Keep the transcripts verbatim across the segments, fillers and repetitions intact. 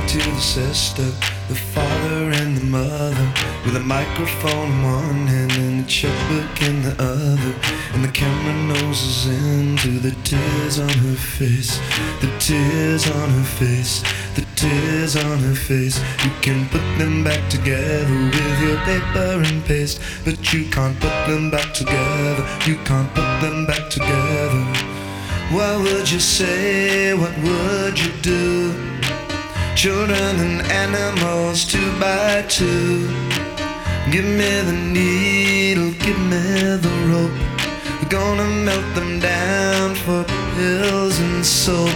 to the sister, the father and the mother, with a microphone in one hand and a checkbook in the other. And the camera noses into the tears on her face, the tears on her face, the tears on her face. You can put them back together with your paper and paste, but you can't put them back together, you can't put them back together. What would you say, what would you do? Children and animals, two by two. Give me the needle, give me the rope. We're gonna melt them down for pills and soap.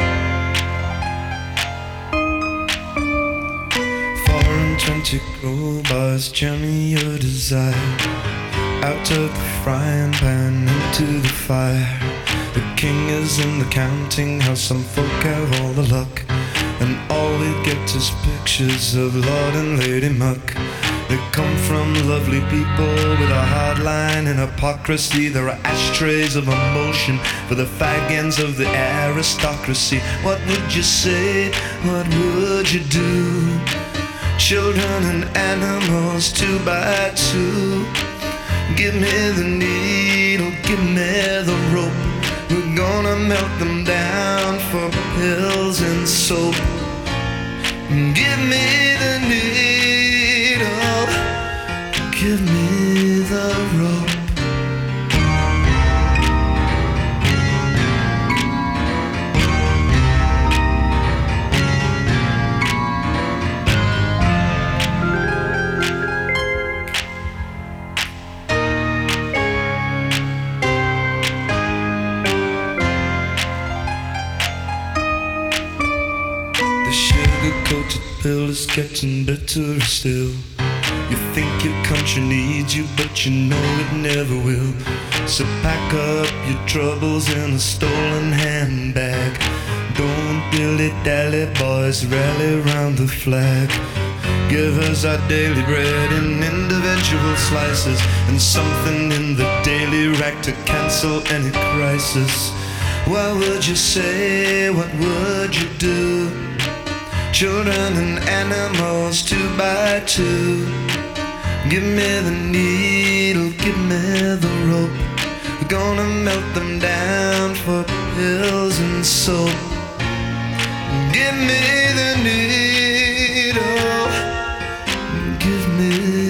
Four and twenty crowbars, journey your desire out of the frying pan into the fire. The king is in the counting house, some folk have all the luck, and all we get is pictures of Lord and Lady Muck. They come from lovely people with a hard line and hypocrisy. There are ashtrays of emotion for the fag ends of the aristocracy. What would you say? What would you do? Children and animals, two by two. Give me the needle, give me the rope. We're gonna melt them down for pills and soap. Give me the needle, give me the rope. The sugar-coated pill is getting better still. You think your country needs you, but you know it never will. So pack up your troubles in a stolen handbag. Don't dilly-dally, boys, rally round the flag. Give us our daily bread in individual slices, and something in the daily rack to cancel any crisis. What would you say? What would you do? Children and animals, two by two. Give me the needle, give me the rope. We're gonna melt them down for pills and soap. Give me the needle, give me